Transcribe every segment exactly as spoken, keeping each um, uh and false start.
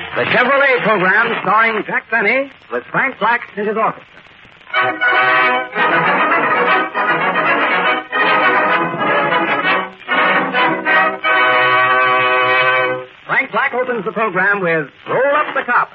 The Chevrolet program starring Jack Benny with Frank Black and his orchestra. Frank Black opens the program with Roll Up the Top.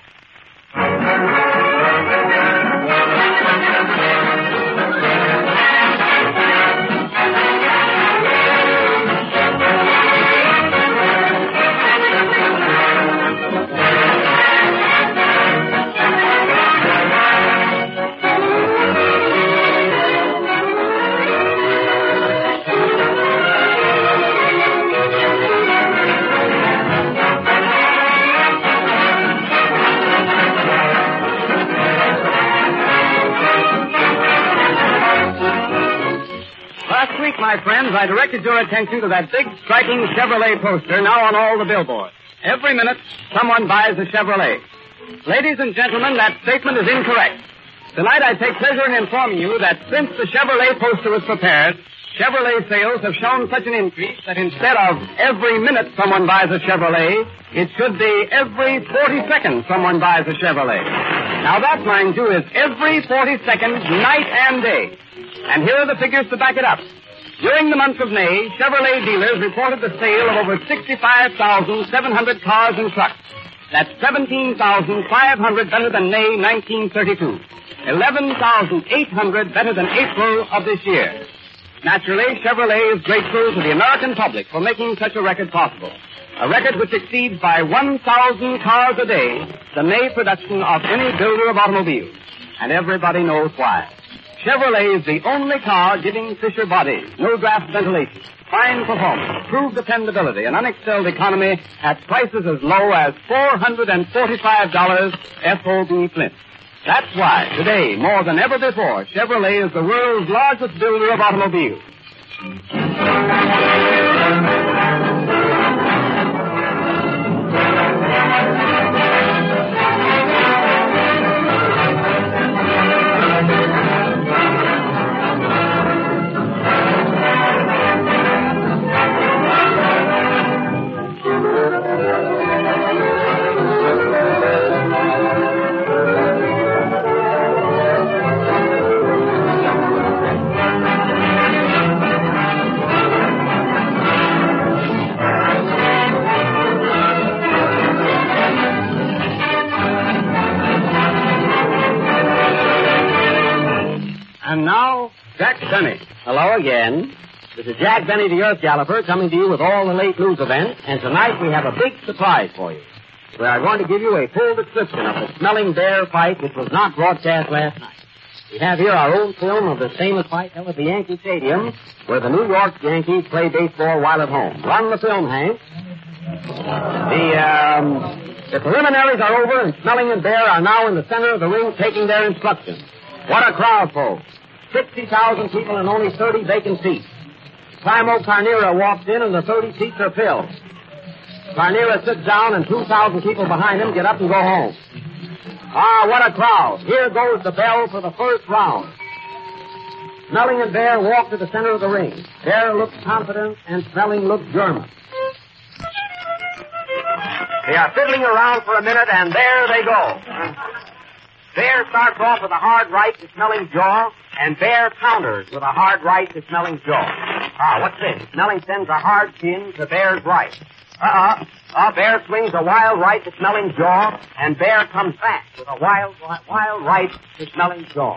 My friends, I directed your attention to that big, striking Chevrolet poster now on all the billboards. Every minute, someone buys a Chevrolet. Ladies and gentlemen, that statement is incorrect. Tonight, I take pleasure in informing you that since the Chevrolet poster was prepared, Chevrolet sales have shown such an increase that instead of every minute someone buys a Chevrolet, it should be every forty seconds someone buys a Chevrolet. Now that, mind you, is every forty seconds, night and day. And here are the figures to back it up. During the month of May, Chevrolet dealers reported the sale of over sixty-five thousand seven hundred cars and trucks. That's seventeen thousand five hundred better than May nineteen thirty-two. eleven thousand eight hundred better than April of this year. Naturally, Chevrolet is grateful to the American public for making such a record possible. A record which exceeds by one thousand cars a day the May production of any builder of automobiles. And everybody knows why. Chevrolet is the only car giving Fisher bodies, no draft ventilation, fine performance, proved dependability, and unexcelled economy at prices as low as four hundred forty-five dollars F O B Flint. That's why, today, more than ever before, Chevrolet is the world's largest builder of automobiles. And now, Jack Benny. Hello again. This is Jack Benny, the Earth Galloper, coming to you with all the late news events. And tonight we have a big surprise for you. We are going to give you a full description of the Smelling Bear fight, which was not broadcast last night. We have here our own film of the famous fight held at the Yankee Stadium, where the New York Yankees play baseball while at home. Run the film, Hank. The, um, the preliminaries are over, and Smelling and Bear are now in the center of the ring taking their instructions. What a crowd, folks. sixty thousand people and only thirty vacant seats. Primo Carnera walks in and the thirty seats are filled. Carnera sits down and two thousand people behind him get up and go home. Ah, what a crowd. Here goes the bell for the first round. Smelling and Bear walk to the center of the ring. Bear looks confident and Smelling looks German. They are fiddling around for a minute and there they go. Bear starts off with a hard right to Smelling's jaw, and Bear counters with a hard right to Smelling's jaw. Ah, what's this? Smelling sends a hard pin to Bear's right. Uh-uh. Uh, Bear swings a wild right to Smelling's jaw, and Bear comes back with a wild, wild right to Smelling's jaw.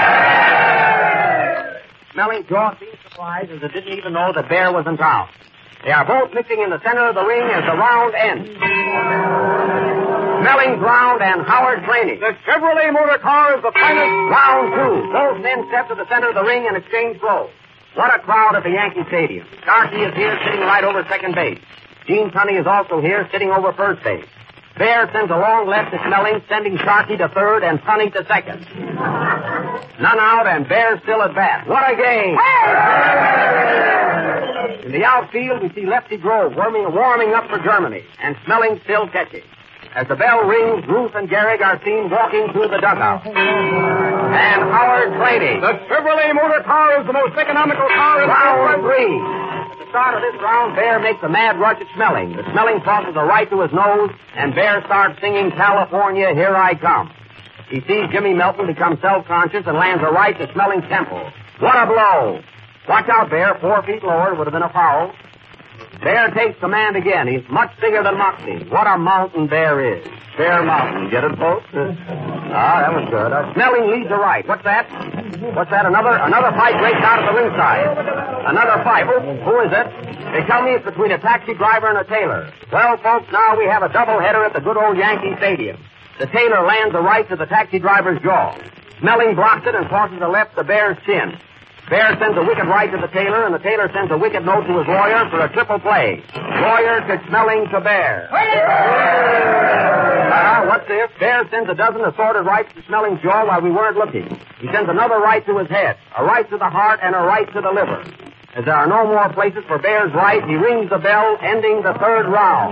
Smelling's jaw seemed surprised as it didn't even know that Bear was in town. They are both mixing in the center of the ring as the round ends. Smelling's round and Howard's training. The Chevrolet motor car is the finest. Round two. Both men step to the center of the ring and exchange blows. What a crowd at the Yankee Stadium. Starkey is here sitting right over second base. Gene Tunney is also here sitting over first base. Bear sends a long left to Smelling, sending Sharkey to third and Tunney to second. None out and Bear still at bat. What a game! In the outfield, we see Lefty Grove warming, warming up for Germany, and Smelling still catching. As the bell rings, Ruth and Gehrig are seen walking through the dugout. And Howard training. The Chevrolet motor car is the most economical car in Round three. start of this round, Bear makes a mad rush at Smelling. The Smelling tosses a right to his nose, and Bear starts singing California, Here I Come. He sees Jimmy Melton become self-conscious and lands a right to Smelling's temple. What a blow! Watch out, Bear. Four feet lower would have been a foul. Bear takes command again. He's much bigger than Moxie. What a mountain Bear is. Bear Mountain. Get it, folks? Ah, that was good. Uh, Smelling leads a right. What's that? What's that? Another another fight breaks out at the ringside. Another fight. Who is it? They tell me it's between a taxi driver and a tailor. Well, folks, now we have a doubleheader at the good old Yankee Stadium. The tailor lands a right to the taxi driver's jaw. Smelling blocks it and tosses a left to Bear's chin. Bear sends a wicked right to the tailor, and the tailor sends a wicked note to his lawyer for a triple play. Lawyer to Smelling to Bear. Ah, what's this? Bear sends a dozen assorted rights to Smelling's jaw while we weren't looking. He sends another right to his head, a right to the heart, and a right to the liver. As there are no more places for Bear's right, he rings the bell, ending the third round.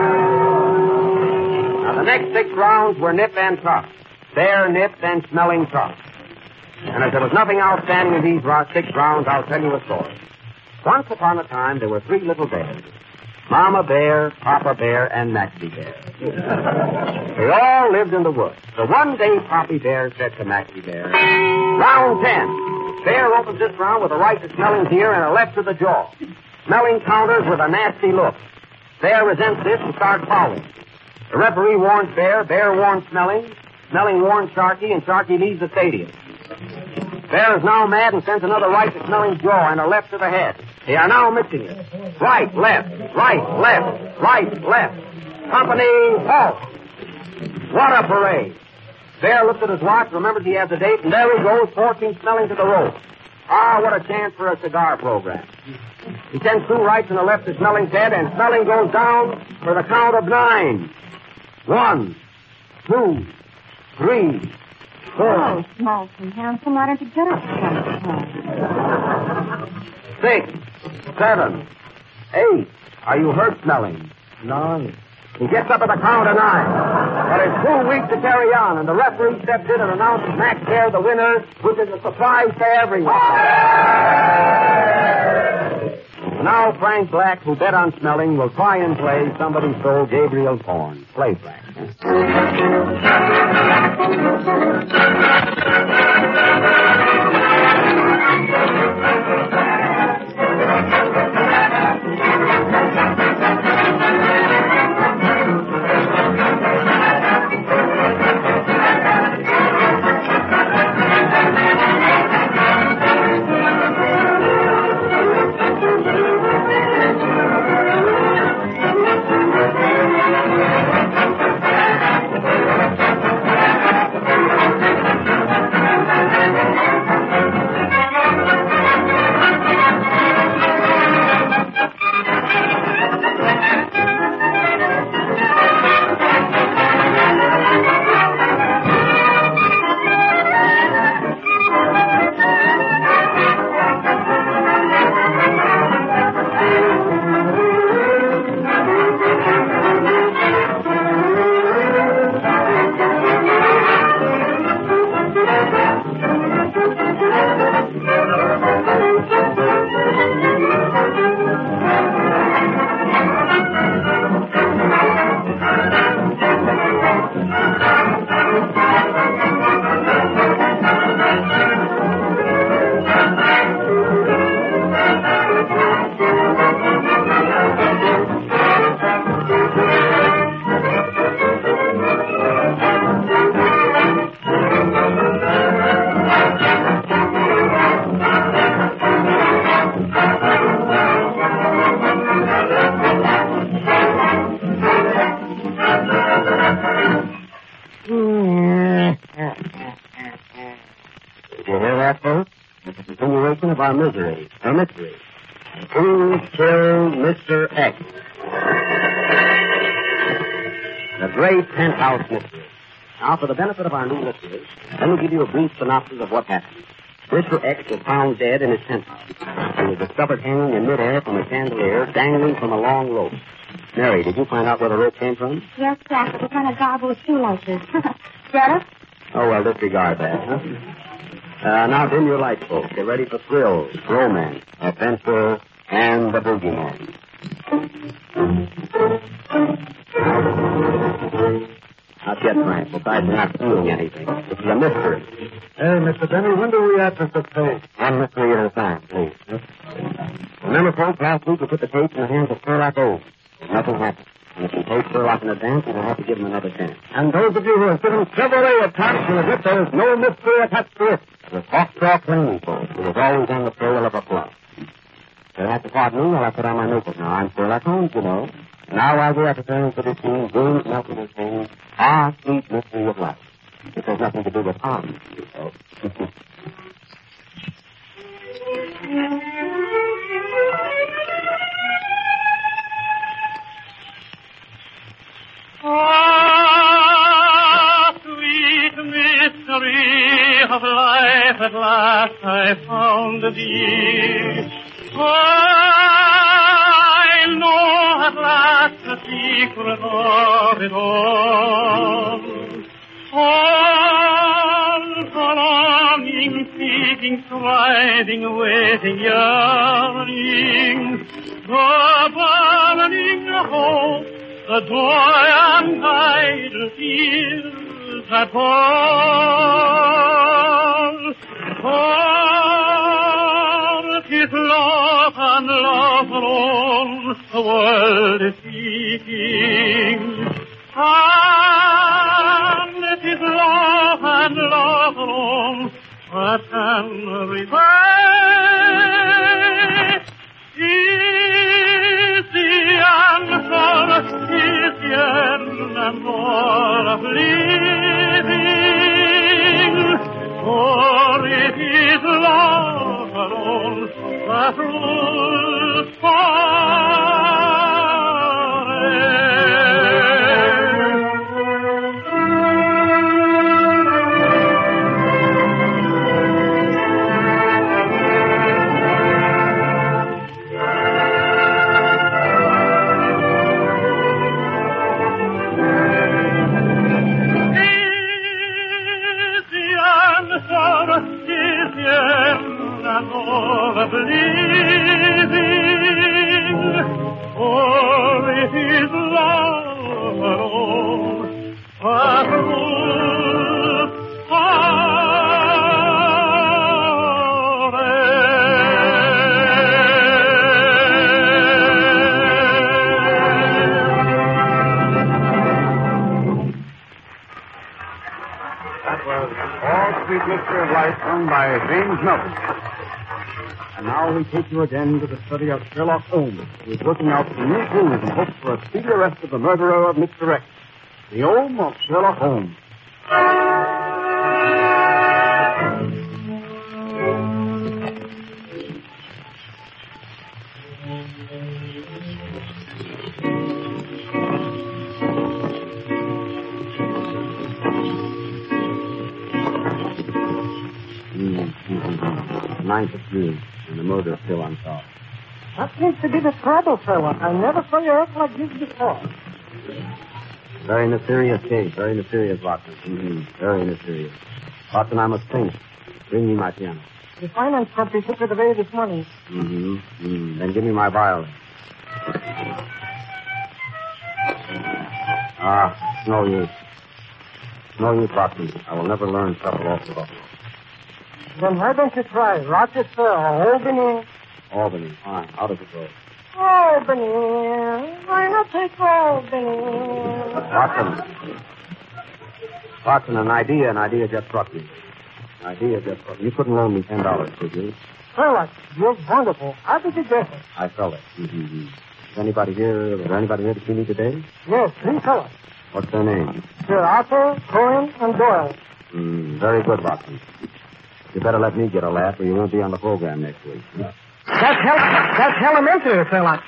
Now, the next six rounds were nip and tuck. Bear nipped and Smelling tucked. And as there was nothing outstanding in these six rounds, I'll tell you a story. Once upon a time, there were three little bears. Mama Bear, Papa Bear, and Maxie Bear. They all lived in the woods. So one day, Poppy Bear said to Maxie Bear, Round ten. Bear opens this round with a right to Smelling's ear and a left to the jaw. Smelling counters with a nasty look. Bear resents this and starts fouling. The referee warns Bear, Bear warns Smelling, Smelling warns Sharky, and Sharky leaves the stadium. Bear is now mad and sends another right to Smelling's jaw and a left to the head. They are now mixing it. Right, left, right, left, right, left. Company, halt. What a parade. Bear looks at his watch, remembers he has a date, and there he goes, forcing Smelling to the rope. Ah, what a chance for a cigar program. He sends two rights and a left to Smelling's head, and Smelling goes down for the count of nine. One, two, three, Oh, small and handsome, why don't you get up six, seven, eight. Are you hurt, Smelling? Nine. He gets up at the count of nine. But it's too weak to carry on, and the referee steps in and announces Max Bear the winner, which is a surprise to everyone. Now Frank Black, who bet on Smelling, will try and play Somebody Stole Gabriel's Horn. Play, Frank. Of our misery, or mystery. Who killed Mister X? The great penthouse mystery. Now, for the benefit of our new listeners, let me give you a brief synopsis of what happened. Mister X was found dead in his penthouse. He was discovered hanging in midair from a chandelier, dangling from a long rope. Mary, did you find out where the rope came from? Yes, Jack, it was on a garble of shoelaces. Get it? Oh, well, disregard that, huh? Uh, now dim your lights, folks. Get ready for thrills, romance, adventure, and the boogeyman. Not yet, Frank. Besides, we're not seeing anything. It's a mystery. Hey, Mister Benny, when do we have to pay? One mystery at a time, please. Remember, folks, last week we put the tapes in the hands of Sherlock Holmes. Nothing happened. And if you take Sherlock in advance, we'll have to give him another chance. And those of you who have given Chevrolet a chance will admit there is no mystery attached to it. The Foxtrot cleaning folks, who was always on the trail of a plum. You'll have to pardon me while I put on my notebook now. I'm Sherlock Holmes, you know. Now while we're preparing for this scene, James Melton is saying, ah, sweet mystery of life. It has nothing to do with arms, you know. Ah, sweet mystery of life, at last I found thee. I know at last the secret of it all. All for longing, seeking, striving, waiting, yearning, the burning hope, the joy and idle fears that fall. For it is love and love alone the world is seeking. And it is love and love alone that can revive. Is the answer, is the end and all of living. For it is love alone that rules by James Melton. And now we take you again to the study of Sherlock Holmes, who is working out some new clues in hopes for a speedy arrest of the murderer of Mister X. The Holmes of Sherlock Holmes. Ninth of June, and the murder is still unsolved. That seems to be the trouble, Sherlock. I never saw you act like this before. Very mysterious case, very mysterious, Watson. Mm-hmm. Very mysterious. Watson, I must think. Bring me my piano. The finance company took it away this morning. Mm-hmm. Mm. Then give me my violin. Ah, no use. No use, Watson. I will never learn shuffle off the buffalo. Then why don't you try Rochester or Albany? Albany, fine. How does it go? Albany. Why not take Albany? Watson. Watson, an idea, an idea just struck me. An idea just struck me. You couldn't loan me ten dollars, could you? Sherlock, you're wonderful. How did you get it? I felt it. Mm-hmm. Is anybody here, is there anybody here to see me today? Yes, three fellows. What's their name? Sir Arthur, Cohen, and Doyle. Mm, very good, Watson. You better let me get a laugh or you won't be on the program next week. That's, hel- that's elementary, Sherlock.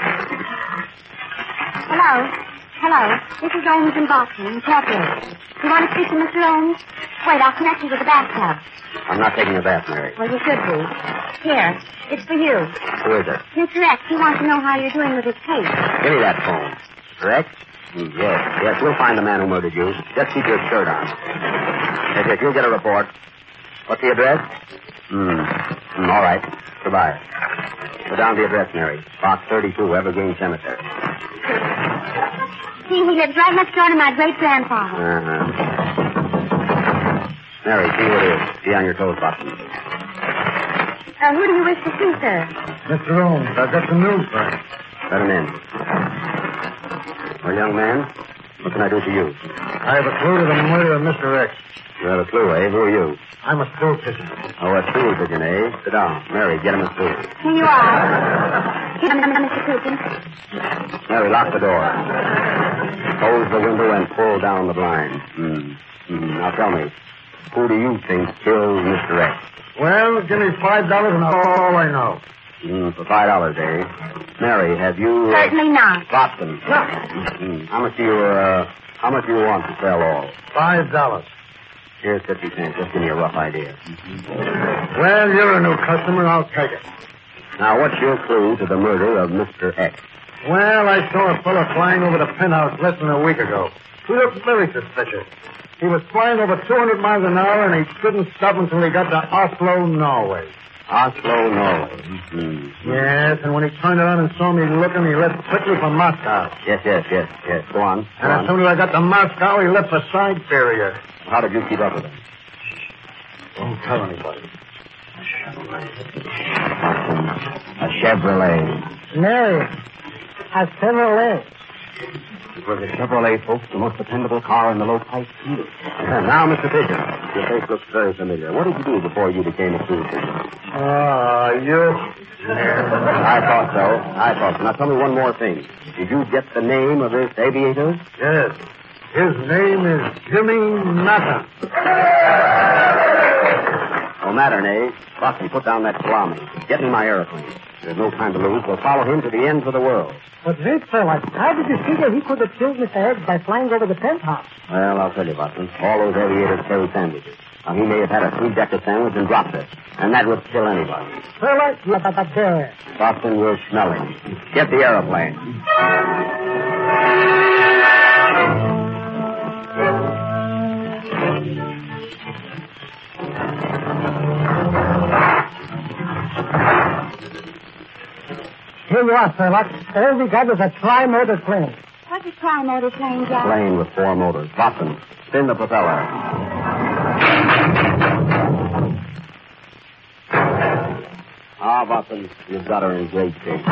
Hello. Hello. This is Holmes in Boston. Talk here. You want to speak to Mister Holmes? Wait, I'll connect you with the bathtub. I'm not taking a bath, Mary. Well, you should be. Here. It's for you. Who is it? Mister X. He wants to know how you're doing with his case. Give me that phone. Mister X? Mm, yes, yes, we'll find the man who murdered you. Just keep your shirt on. Yes, yes, you'll get a report. What's the address? Hmm. Mm, all right. Goodbye. Put down the address, Mary. Box thirty-two, Evergreen Cemetery. See, he lives right next door to my great-grandfather. Uh-huh. Mary, see who it is. Be on your toes, Watson. Uh, who do you wish to see, sir? Mister Holmes, I've got some news for you. Let him in. Well, young man, what can I do for you? I have a clue to the murder of Mister X. You have a clue, eh? Who are you? I'm a stool pigeon. Oh, a stool pigeon, eh? Sit down. Mary, get him a stool. Here you are. Here, Mister Pigeon. Mary, lock the door. Close the window and pull down the blind. Hmm. Hmm. Now tell me, who do you think killed Mister X? Well, give me five dollars and that's all I know. Hmm. For five dollars, eh? Mary, have you... Uh, Certainly not. Watson. Hmm. How much do you, uh... How much do you want to sell all? Five dollars. Here's fifty cents. Just give me a rough idea. Well, you're a new customer. I'll take it. Now, what's your clue to the murder of Mister X? Well, I saw a fellow flying over the penthouse less than a week ago. He looked very suspicious. He was flying over two hundred miles an hour, and he couldn't stop until he got to Oslo, Norway. Oslo, Norway. Mm-hmm. Yes, and when he turned around and saw me looking, he left quickly for Moscow. Yes, yes, yes, yes. Go on. Go and on. as soon as I got to Moscow, he left for Siberia. How did you keep up with him? Don't tell anybody. A Chevrolet. Mary, a Chevrolet. It was a Chevrolet, folks, the most dependable car in the low price field. And now, Mister Pigeon, your face looks very familiar. What did you do before you became a stool pigeon? Ah, you... I thought so. I thought so. Now tell me one more thing. Did you get the name of this aviator? Yes. His name is Jimmy Matter. No matter, eh? Bucky, put down that salami. Get me my aeroplane. There's no time to lose. We'll follow him to the ends of the world. But wait, fella, how did you figure he could have killed Mister X by flying over the penthouse? Well, I'll tell you, Watson. All those aviators carry sandwiches. Now, he may have had a three-decker sandwich and dropped it. And that would kill anybody. Fella, you're a bear. Watson, we'll smell him. Get the aeroplane. Here you are, Sherlock. All we got is a tri-motor plane. What's a tri-motor plane, Jack? Plane with four motors. Watson, spin the propeller. Ah, Watson, you've got her in great shape.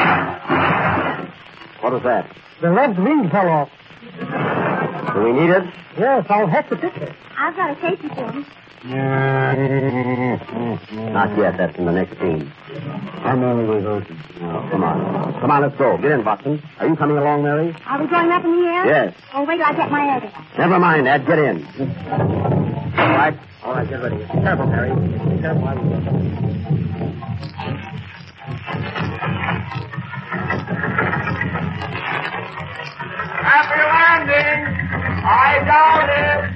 What was that? The left wing fell off. Do we need it? Yes, I'll have to fix it. I've got a safety pin. Not yet. That's in the next scene. I'm only rehearsing. Oh, come on. Come on, let's go. Get in, Watson. Are you coming along, Mary? Are we going up in the air? Yes. Oh, wait till I get my edit. Never mind, Ed. Get in. All right. All right, get ready. Be careful, Mary. Be careful. I will. Happy landing! I doubt it!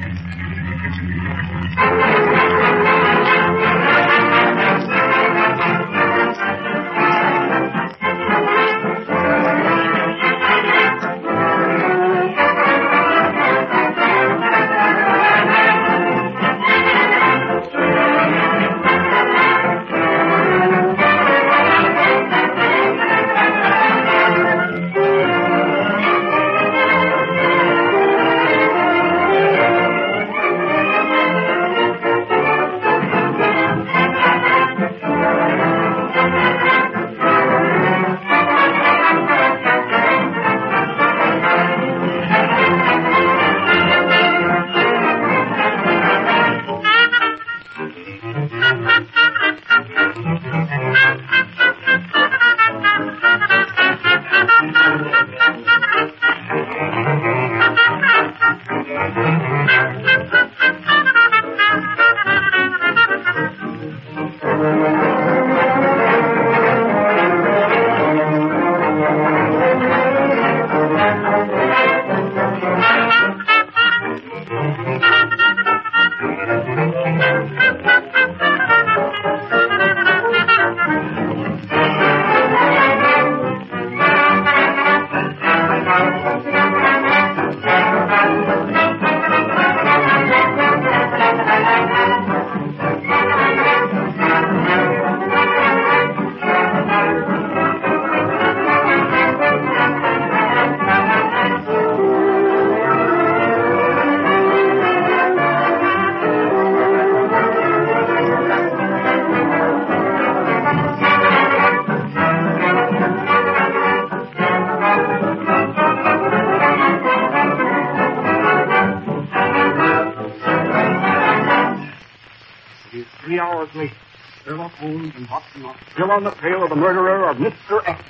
three hours later, Sherlock Holmes and Watson are still on the trail of the murderer of Mister X.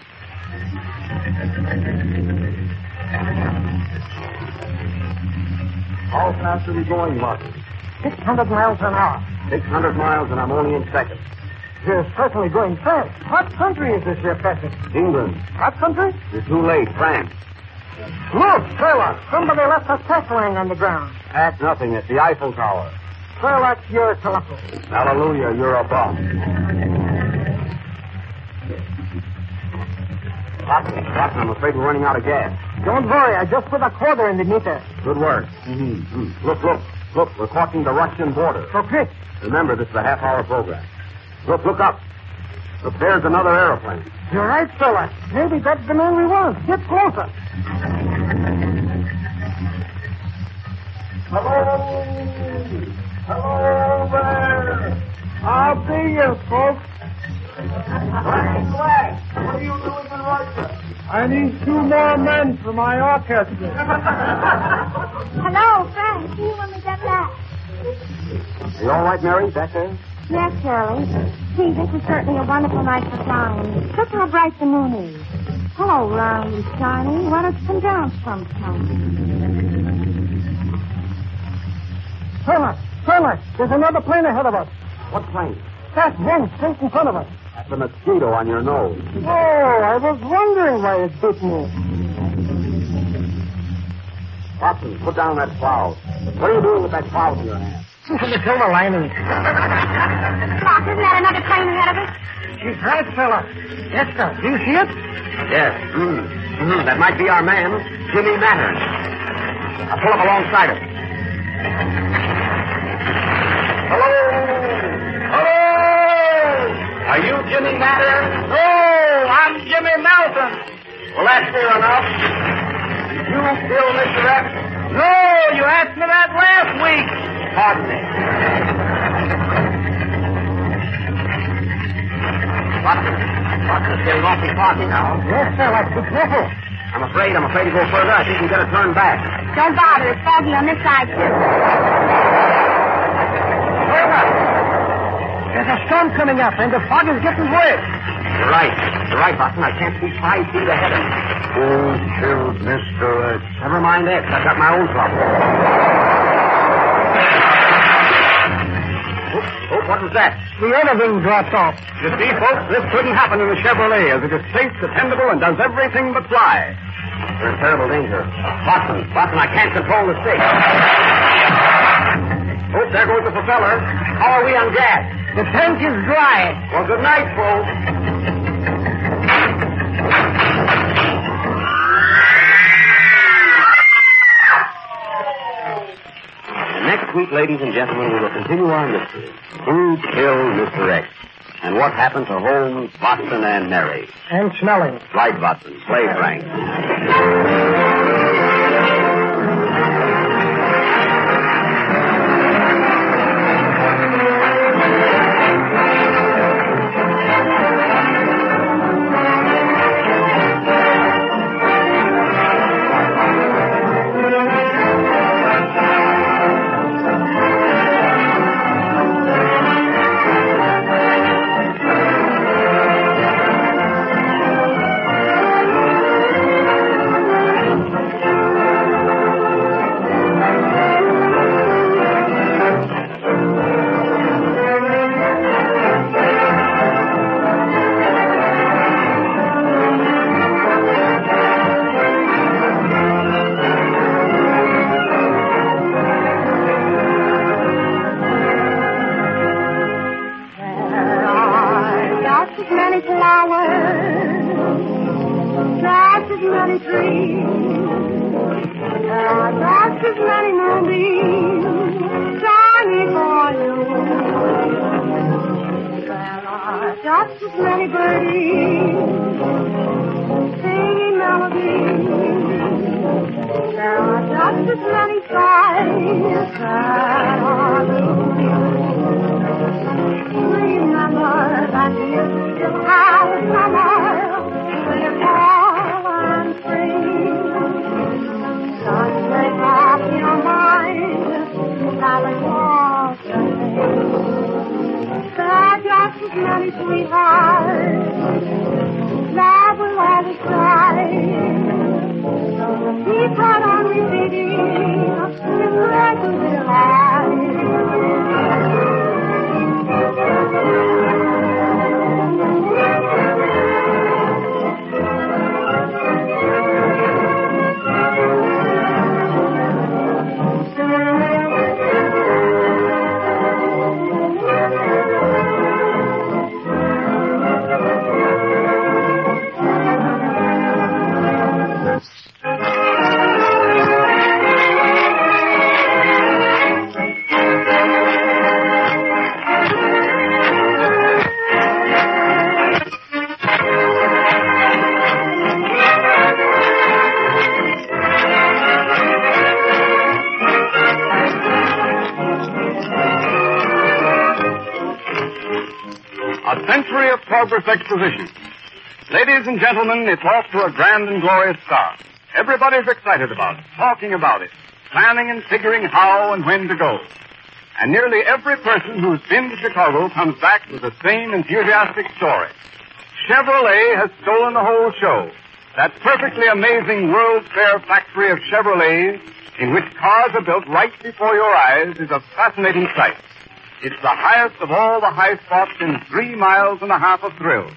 How fast are we going, Watson? Six hundred miles an hour. Six hundred miles, and I'm only in second. You're certainly going fast. What country is this you're passing? England. What country? You're too late. France. Look, Sherlock, somebody left a sack lying on the ground. That's nothing. It's the Eiffel Tower. Sherlock, you're telephone. Hallelujah, you're a bum. Watson, Watson, I'm afraid we're running out of gas. Don't worry, I just put a quarter in the meter. Good work. Mm-hmm. Look, look, look, we're crossing the Russian border. So quick. Remember, this is a half-hour program. Look, look up. Look, there's another airplane. You're right, Sherlock. Maybe that's the man we want. Get closer. Hello! Hello there! I'll be you, folks. Frank Black, what are you doing in Russia? I need two more men for my orchestra. Hello, Frank. See you when we get back. Are you all right, Mary, back there? Yes, Shirley. Gee, this is certainly a wonderful night for flying. Look how bright the moon is. Hello, round and shiny. Why don't you come down sometime? Sherlock, Sherlock, there's another plane ahead of us. What plane? That one straight in front of us. That's a mosquito on your nose. Oh, I was wondering why it bit me. Watson, put down that plow. What are you doing with that plow in your hand? The silver lining. Doc, isn't that another plane ahead of us? She's right, Sherlock. Yes, sir. Do you see it? Yes. Mm. Mm, that might be our man, Jimmy Mattern. I'll pull up alongside him. Hello? Hello? Are you Jimmy Mattern? No, I'm Jimmy Melton. Well, that's near enough. Did you kill Mister X? No, you asked me that last week. Pardon me. Watson, Watson is getting awfully foggy now. Yes, Sherlock. Be careful. I'm afraid, I'm afraid to go further. I think we better turn back. Don't bother. It's foggy on this side, too. Sherlock, there's a storm coming up, and the fog is getting worse. You're right. You're right, Watson. I can't see five feet ahead of me. Who killed Mister X? Never mind X. I've got my own trouble. Oh, oh, what was that? The other wing dropped off. You see, folks, this couldn't happen in a Chevrolet, as it is safe, dependable, and does everything but fly. We're in terrible danger. Watson, Watson, I can't control the stick. Oh, there goes the propeller. How are we on gas? The tank is dry. Well, good night, folks. Next week, ladies and gentlemen, we will continue our mystery. Who killed Mister X? And what happened to Holmes, Watson, and Mary? And smelling. Right, Watson. Play Frank. Just as many birdies singing melodies. There are just as many skies that are blue. Remember that you still have summer with fall and spring. Just take off your mind that it was the same. his money, sweetheart. Love will always try. Keep right on repeating his precious little life. A century of progress exposition. Ladies and gentlemen, it's off to a grand and glorious start. Everybody's excited about it, talking about it, planning and figuring how and when to go. And nearly every person who's been to Chicago comes back with the same enthusiastic story. Chevrolet has stolen the whole show. That perfectly amazing World's Fair factory of Chevrolets, in which cars are built right before your eyes, is a fascinating sight. It's the highest of all the high spots in three miles and a half of thrills.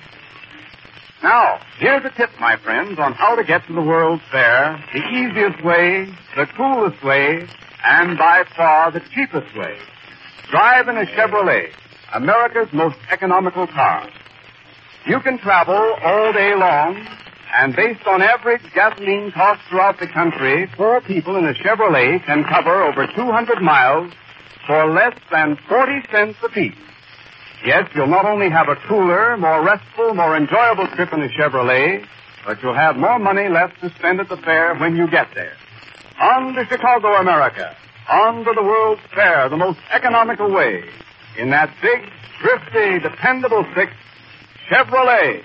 Now, here's a tip, my friends, on how to get to the World's Fair the easiest way, the coolest way, and by far the cheapest way. Drive in a Chevrolet, America's most economical car. You can travel all day long, and based on average gasoline costs throughout the country, four people in a Chevrolet can cover over two hundred miles for less than forty cents apiece. Yes, you'll not only have a cooler, more restful, more enjoyable trip in a Chevrolet, but you'll have more money left to spend at the fair when you get there. On to Chicago, America. On to the World's Fair, the most economical way. In that big, thrifty, dependable six, Chevrolet.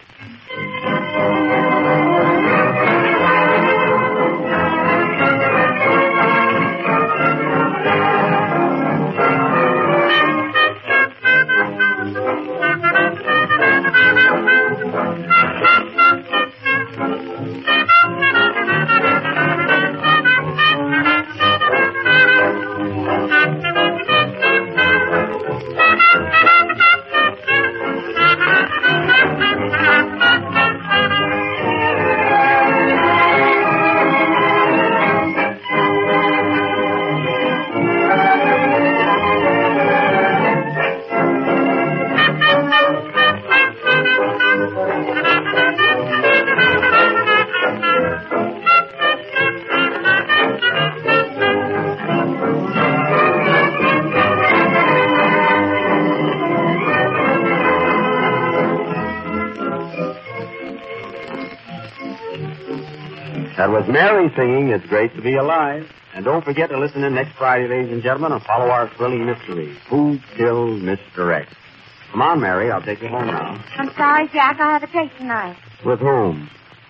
That was Mary singing It's Great to Be Alive. And don't forget to listen in next Friday, ladies and gentlemen, and follow our thrilling mystery, Who Killed Mister X? Come on, Mary, I'll take you home now. I'm sorry, Jack. I'll have a date tonight. With whom?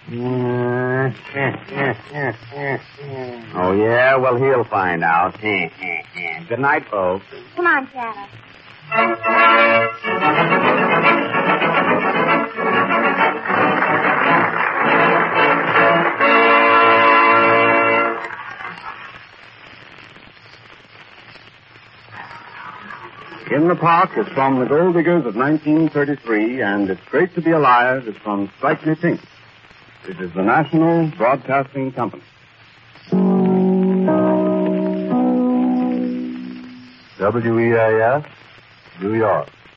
Oh, yeah? Well, he'll find out. Good night, folks. Come on, Shadow. In the Park is from The Gold Diggers of nineteen thirty-three, and It's Great to Be Alive is from Strike Me Pink. This is the National Broadcasting Company. W E A S, New York.